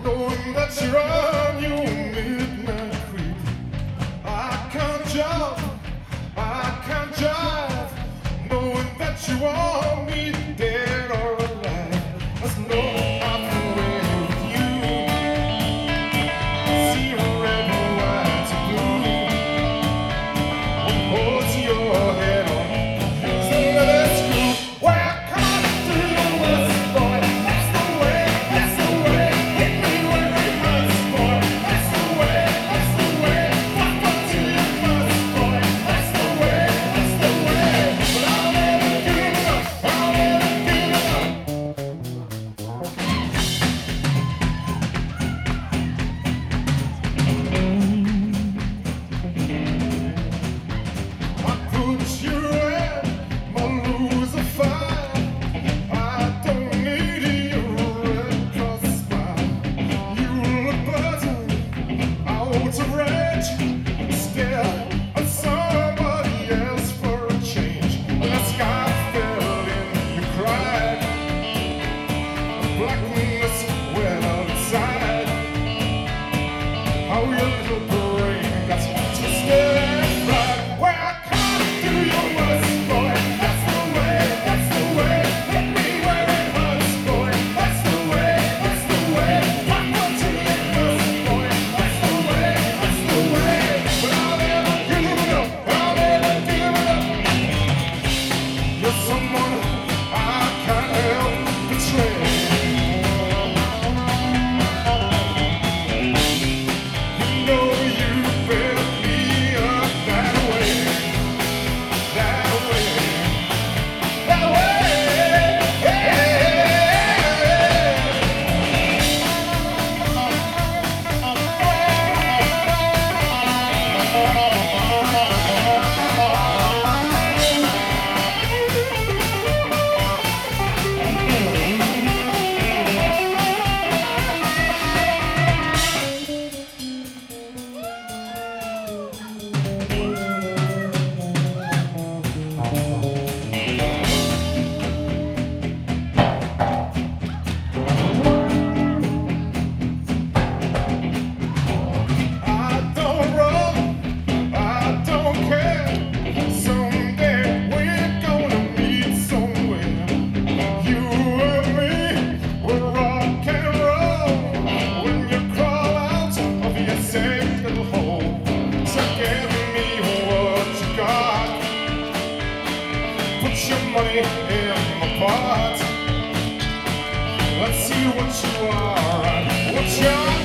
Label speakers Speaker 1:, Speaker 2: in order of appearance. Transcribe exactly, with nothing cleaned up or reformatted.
Speaker 1: knowing that you're on your midnight creep. I can't jump, I can't jive, knowing that you want me dead or alive. There's no halfway with you. See red, white, blue. What holds your head on? So let us go. Where I can't do your worst, boy. That's the way, that's the way. Hit me where it hurts, boy. That's the way, that's the way. Walk up to your first, boy. That's the way, that's the way. But I'll never give it up. I'll never give it up. I put you in my loser fight. I don't need your red cross smile. You look buzzing, out of range, scared of somebody else for a change. The sky fell in, you cried. Blackness went outside. How your little brain got twisted and fried. Where I can't do your worst, boy. That's the way, that's the way. Hit me where it hurts, boy. That's the way, that's the way. Walk up to your first, boy. That's the way, that's the way. But I'll never give it up. I'll never give it up. You're someone I can't help betray. You know you built me up that way, that way, that way. I don't run, I don't care. Someday we're gonna meet somewhere. You and me, we'll rock and roll. When you crawl out of your safe little hole, so give me what you got. Put your money in my pot. Let's see what you are and what you're